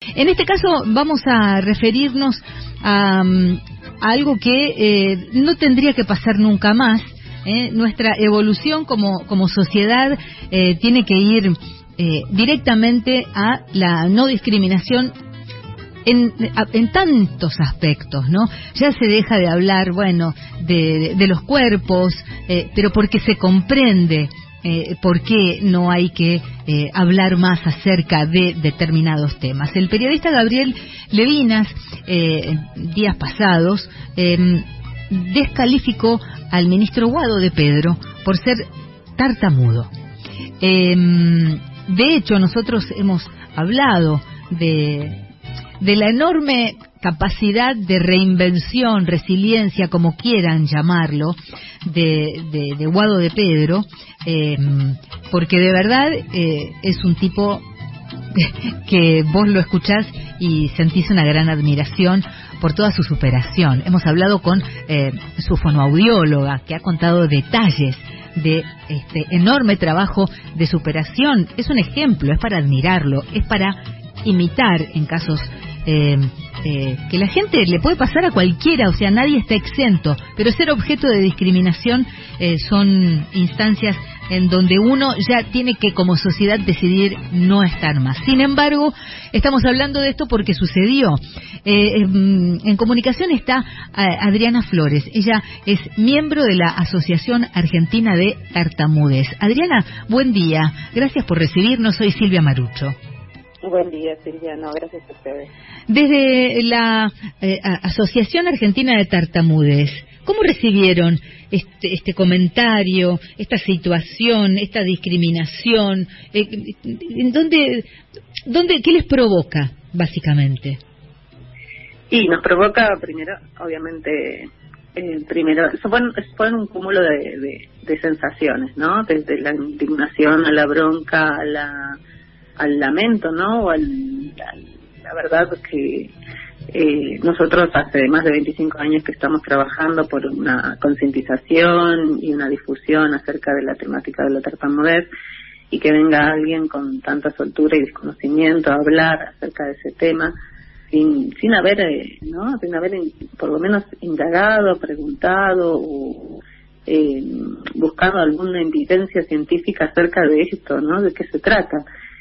En este caso vamos a referirnos a algo que no tendría que pasar nunca más. Nuestra evolución como sociedad tiene que ir directamente a la no discriminación en tantos aspectos, ¿no? Ya se deja de hablar, bueno, de los cuerpos, pero porque se comprende por qué no hay que hablar más acerca de determinados temas. El periodista Gabriel Levinas, días pasados, descalificó al ministro Guado de Pedro por ser tartamudo. De hecho, nosotros hemos hablado de la enorme capacidad de reinvención, resiliencia, como quieran llamarlo, de Guado de Pedro, porque de verdad es un tipo que vos lo escuchás y sentís una gran admiración por toda su superación. Hemos hablado con su fonoaudióloga, que ha contado detalles de este enorme trabajo de superación. Es un ejemplo, es para admirarlo, es para imitar en casos que la gente le puede pasar a cualquiera, o sea, nadie está exento, pero ser objeto de discriminación son instancias en donde uno ya tiene que como sociedad decidir no estar más. Sin embargo, estamos hablando de esto porque sucedió. En comunicación está Adriana Flores. Ella es miembro de la Asociación Argentina de Tartamudez. Adriana, buen día. Gracias por recibirnos. Soy Silvia Marucho. Buen día, Silvia. No, gracias a ustedes. Desde la Asociación Argentina de Tartamudez, ¿cómo recibieron este comentario, esta situación, esta discriminación? ¿Qué les provoca, básicamente? Y nos provoca, primero, obviamente, fue un cúmulo de sensaciones, ¿no? Desde la indignación a la bronca, al lamento, ¿no? O la verdad que nosotros hace más de 25 años que estamos trabajando por una concientización y una difusión acerca de la temática de la tartamudez, y que venga alguien con tanta soltura y desconocimiento a hablar acerca de ese tema sin haber, ¿no? Sin haber por lo menos indagado, preguntado o buscado alguna evidencia científica acerca de esto, ¿no? De qué se trata.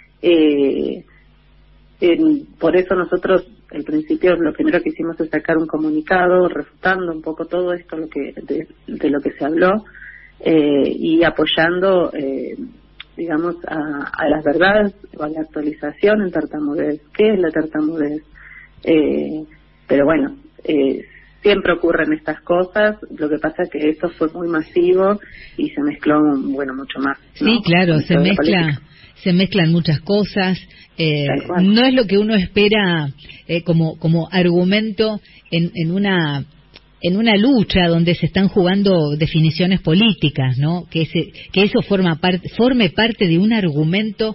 Por eso nosotros al principio lo primero que hicimos es sacar un comunicado refutando un poco todo esto de lo que se habló, y apoyando digamos a las verdades o a la actualización en tartamudez. ¿Qué es la tartamudez? Pero bueno, siempre ocurren estas cosas. Lo que pasa es que esto fue muy masivo y se mezcló, bueno, mucho más, ¿no? Sí, claro, se mezclan muchas cosas. No es lo que uno espera como argumento en una lucha donde se están jugando definiciones políticas, ¿no? Que eso forme parte de un argumento,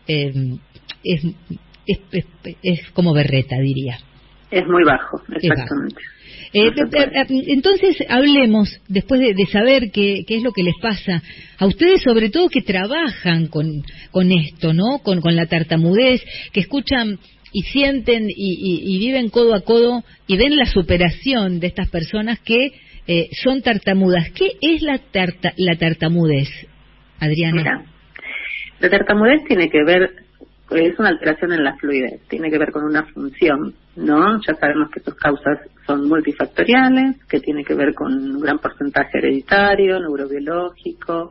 es como berreta, diría. Es muy bajo, exactamente. Entonces hablemos, después de saber qué es lo que les pasa a ustedes, sobre todo que trabajan con esto, ¿no? Con la tartamudez, que escuchan y sienten y viven codo a codo y ven la superación de estas personas que son tartamudas. ¿Qué es la tartamudez, Adriana? Mira, la tartamudez tiene que ver, es una alteración en la fluidez, tiene que ver con una función, ¿no? Ya sabemos que sus causas son multifactoriales, que tiene que ver con un gran porcentaje hereditario, neurobiológico.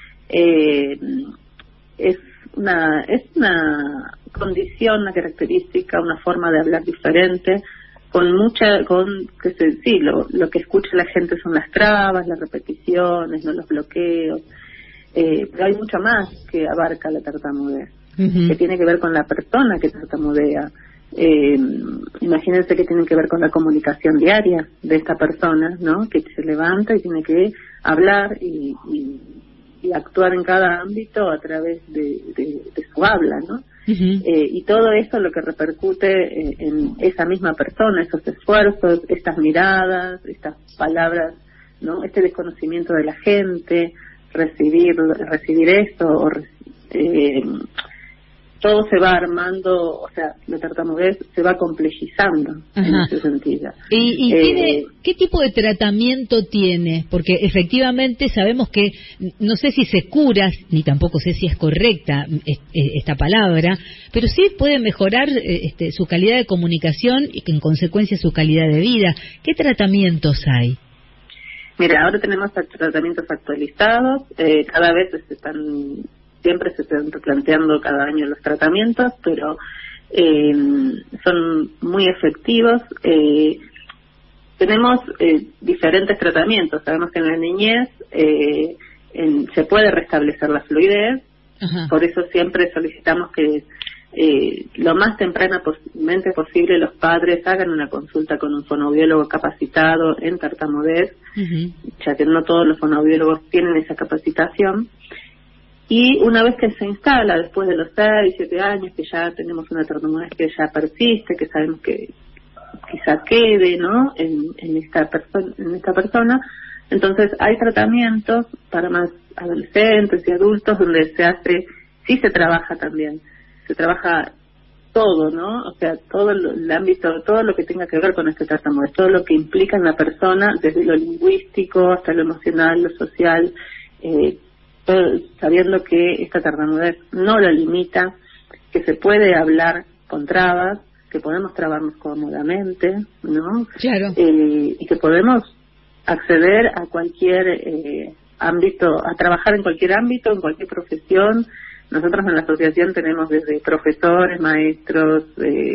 Es una condición, una característica, una forma de hablar diferente, lo que escucha la gente son las trabas, las repeticiones, no los bloqueos, pero hay mucho más que abarca la tartamudez, que tiene que ver con la persona que tartamudea. Imagínense que tiene que ver con la comunicación diaria de esta persona, ¿no? Que se levanta y tiene que hablar y actuar en cada ámbito a través de su habla, ¿no? Y todo esto lo que repercute en esa misma persona, esos esfuerzos, estas miradas, estas palabras, ¿no? Este desconocimiento de la gente, recibir esto todo se va armando, o sea, la tartamudez se va complejizando. Ajá. En ese sentido. ¿Y qué tipo de tratamiento tiene? Porque efectivamente sabemos que, no sé si se cura, ni tampoco sé si es correcta esta palabra, pero sí puede mejorar su calidad de comunicación y en consecuencia su calidad de vida. ¿Qué tratamientos hay? Mira, ahora tenemos tratamientos actualizados, cada vez siempre se están replanteando cada año los tratamientos, pero son muy efectivos. Tenemos diferentes tratamientos. Sabemos que en la niñez se puede restablecer la fluidez. Ajá. Por eso siempre solicitamos que lo más tempranamente posible los padres hagan una consulta con un fonoaudiólogo capacitado en tartamudez, ya que no todos los fonoaudiólogos tienen esa capacitación. Y una vez que se instala, después de los 6, 7 años, que ya tenemos una tartamudez que ya persiste, que sabemos que quizá quede, ¿no?, en esta persona, entonces hay tratamientos para más adolescentes y adultos donde sí se trabaja también, se trabaja todo, ¿no? O sea, todo el ámbito, todo lo que tenga que ver con este tartamudez, todo lo que implica en la persona, desde lo lingüístico hasta lo emocional, lo social, sabiendo que esta tartamudez no la limita, que se puede hablar con trabas, que podemos trabarnos cómodamente, ¿no? Claro. Y que podemos acceder a cualquier ámbito, a trabajar en cualquier ámbito, en cualquier profesión. Nosotros en la asociación tenemos desde profesores, maestros,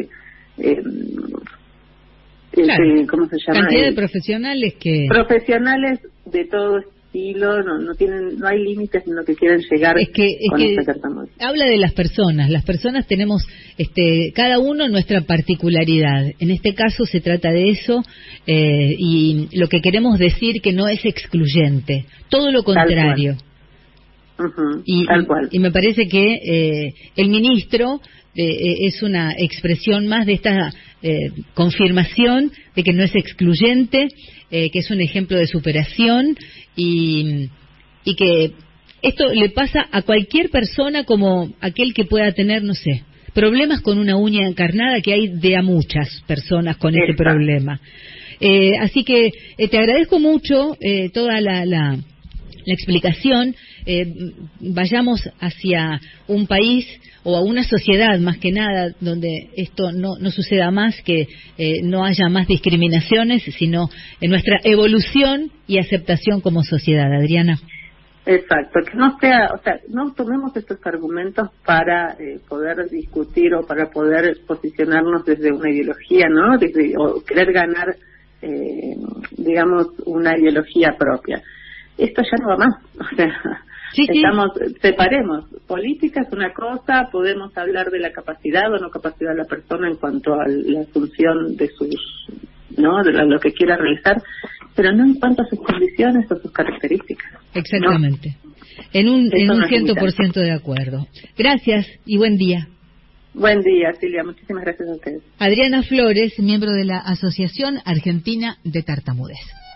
claro. ¿Cómo se llama? Cantidad de profesionales profesionales de todo estilo, no hay límites en lo que quieren llegar con esta tartamudez. Habla de las personas tenemos cada uno nuestra particularidad. En este caso se trata de eso, y lo que queremos decir que no es excluyente, todo lo contrario. Tal cual. Y me parece que el ministro es una expresión más de esta confirmación de que no es excluyente, que es un ejemplo de superación y que esto le pasa a cualquier persona, como aquel que pueda tener, no sé, problemas con una uña encarnada, que hay de a muchas personas con ese problema. Así que te agradezco mucho toda la explicación. Vayamos hacia un país o a una sociedad, más que nada, donde esto no suceda más, que no haya más discriminaciones, sino en nuestra evolución y aceptación como sociedad. Adriana. Exacto, que no sea, o sea, no tomemos estos argumentos para poder discutir o para poder posicionarnos desde una ideología, ¿no? O querer ganar, digamos, una ideología propia. Esto ya no va más, o sea, separemos. Política es una cosa, podemos hablar de la capacidad o no capacidad de la persona en cuanto a la función de ¿no?, de lo que quiera realizar, pero no en cuanto a sus condiciones o sus características. Exactamente. ¿No? En un 100% de acuerdo. Gracias y buen día. Buen día, Silvia. Muchísimas gracias a ustedes. Adriana Flores, miembro de la Asociación Argentina de Tartamudez.